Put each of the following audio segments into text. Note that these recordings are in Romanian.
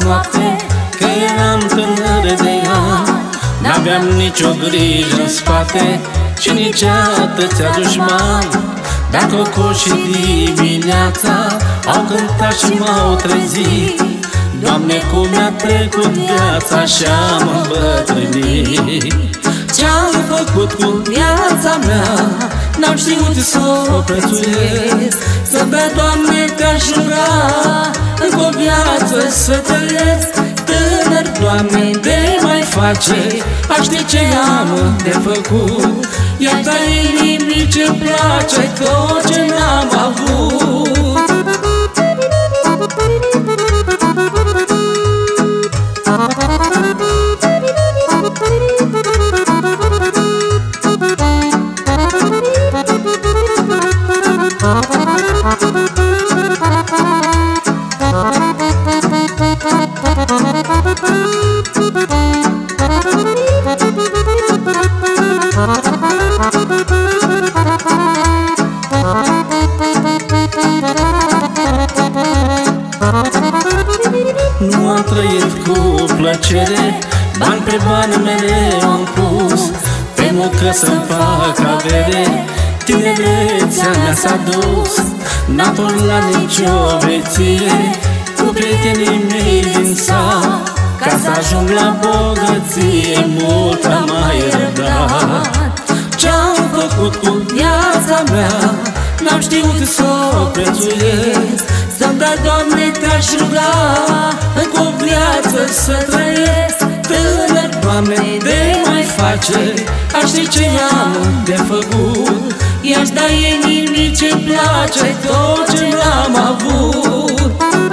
noapte, că eram tânăr de ani. N-aveam nicio grijă în spate și nici atâția dușmani. Dar cocoșii dimineața au cântat și m-au trezit. Doamne, cum mi-a trecut viața și-am îmbătrânit. Ce-am făcut cu viața mea, n-am știut să o prețuiesc. Să bea, Doamne, te-aș ruga, încă o viață să trăiesc. Tânăr, Doamne, de mai face, aș ști ce am de făcut. Iar-ta inimii ce-mi place, tot ce n-am avut. Nu am trăit cu plăcere, bani pe bani mereu am pus. Temu că să-mi fac avere, tinerețea mea s-a dus. N-am fost la nicio veție cu prietenii mei din sat. Ca să ajung la bogăție, mult am mai răbdat. Ce-am făcut cu viața mea, n-am știut să o prețuiesc. Să-mi dai, Doamne, te-aș ruga, încă o viață să trăiesc. Tânăr, Doamne, de mai face, aș ști ce am de făcut. I-aș da inimii ce-mi place, tot ce n-am avut.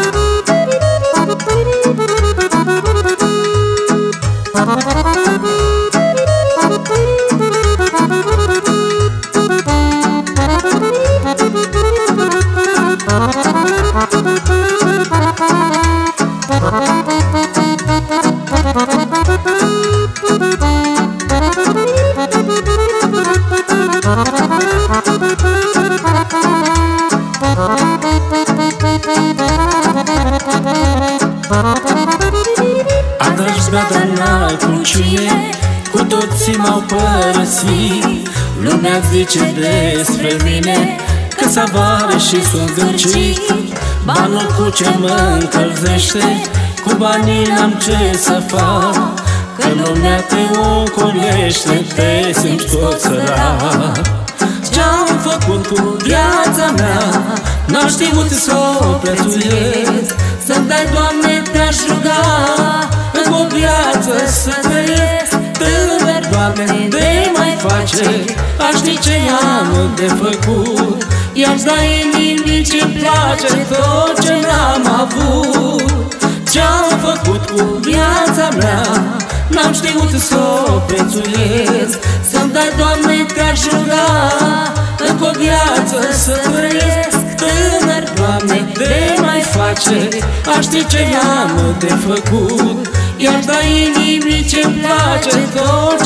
Adrași bea, dar n-acum cine, cu toții m-au părăsit. Lumea zice despre mine că s-a avară și sunt gârcit. Banul cu ce mă încălzește, cu banii n-am ce să fac. Că lumea te ocolește, te simți tot sărac. Ce-am făcut cu viața mea, n-am știut să o prețuiesc. Să-mi dai, Doamne, te-aș ruga, încă o viață să trăiesc. Tânăr, Doamne, de mai face, aș ști ce am de făcut. I-aș da inimii ce-mi place, tot ce n-am avut. Ce-am făcut cu viața mea, n-am știut să o prețuiesc. Să-mi dai, Doamne, te-aș ruga, încă o viață să trăiesc. Tânăr, Doamne, de mai face, aș ști ce am de făcut. I-aș da inimii ce-mi place, tot